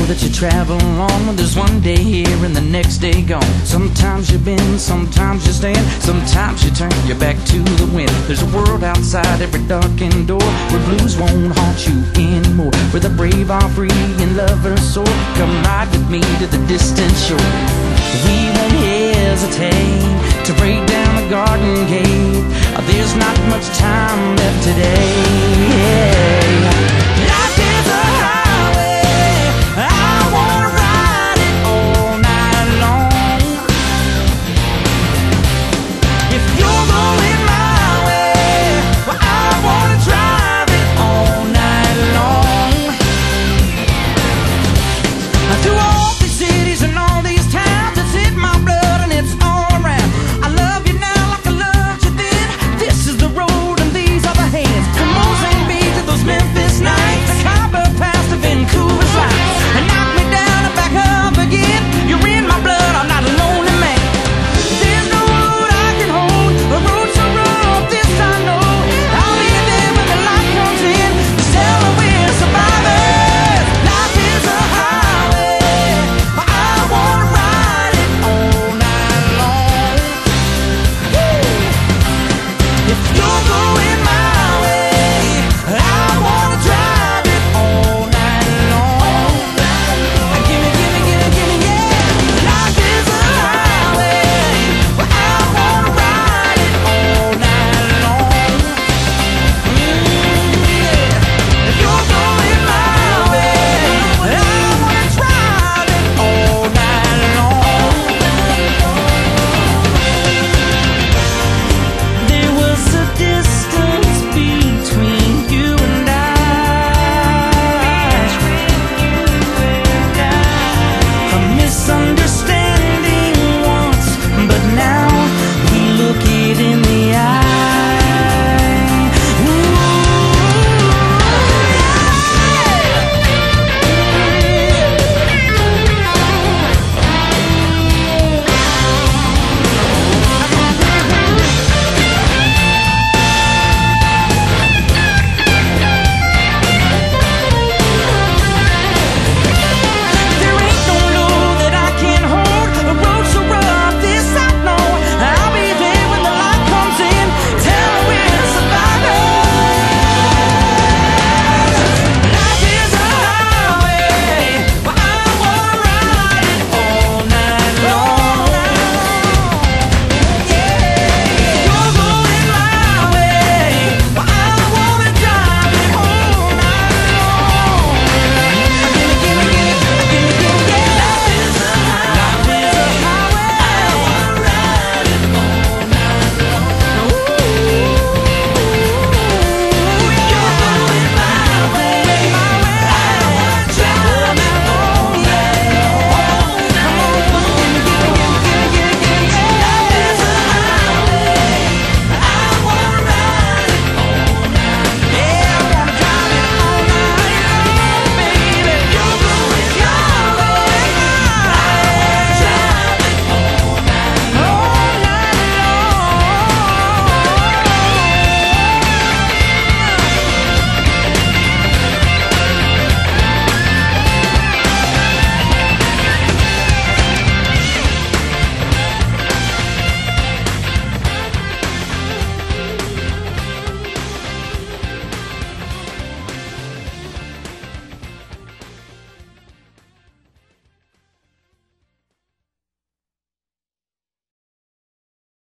that you travel on. There's one day here and the next day gone. Sometimes you bend, sometimes you stand, sometimes you turn your back to the wind. There's a world outside every darkened door, where blues won't haunt you anymore, where the brave are free and lovers soar. Come ride with me to the distant shore. We won't hesitate to break down the garden gate. There's not much time left today.